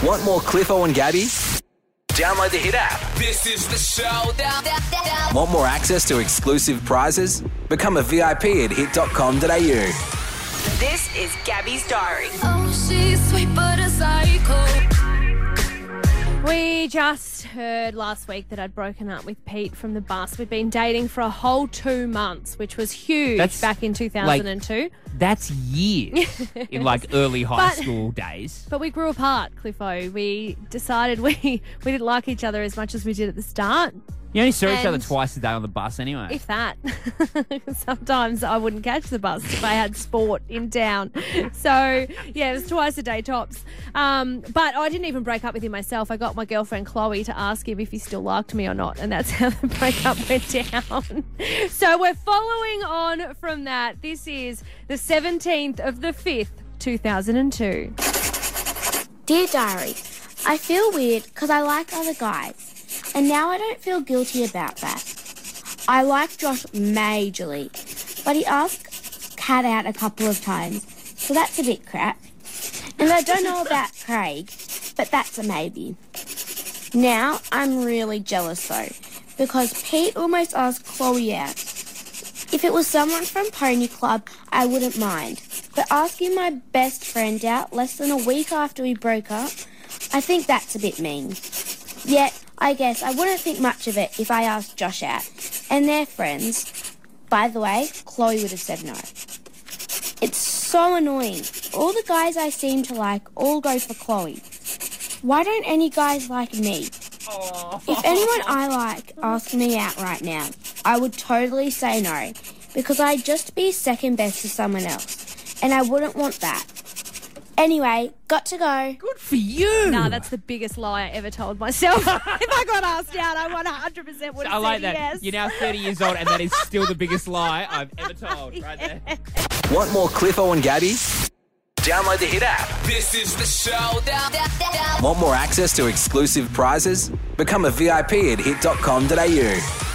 Want more Cliffo and Gabby? Download the Hit app. This is the showdown. Want more access to exclusive prizes? Become a VIP at hit.com.au. This is Gabby's Diary. Oh, she's sweet but a psycho. We just heard last week that I'd broken up with Pete from the bus. We'd been dating for a whole 2 months, which was huge back in 2002. That's years in like early high school days. But we grew apart, Cliffo. We decided we didn't like each other as much as we did at the start. You only saw each other twice a day on the bus anyway. If that. Sometimes I wouldn't catch the bus if I had sport in town. So, yeah, it was twice a day tops. But I didn't even break up with him myself. I got my girlfriend Chloe to ask him if he still liked me or not, and that's how the breakup went down. So we're following on from that. This is the 17th of the 5th, 2002. Dear Diary, I feel weird because I like other guys. And now I don't feel guilty about that. I like Josh majorly, but he asked Kat out a couple of times, so that's a bit crap. And I don't know about Craig, but that's a maybe. Now I'm really jealous though, because Pete almost asked Chloe out. If it was someone from Pony Club, I wouldn't mind. But asking my best friend out less than a week after we broke up, I think that's a bit mean. Yet, I guess I wouldn't think much of it if I asked Josh out. And they're friends. By the way, Chloe would have said no. It's so annoying. All the guys I seem to like all go for Chloe. Why don't any guys like me? If anyone I like asked me out right now, I would totally say no. Because I'd just be second best to someone else. And I wouldn't want that. Anyway, got to go. Good for you. Nah, that's the biggest lie I ever told myself. If I got asked out, I 100% would have I like said that. yes. You're now 30 years old and that is still the biggest lie I've ever told. Right there. Want more Cliffo and Gabby? Download the Hit app. This is the showdown. Want more access to exclusive prizes? Become a VIP at hit.com.au.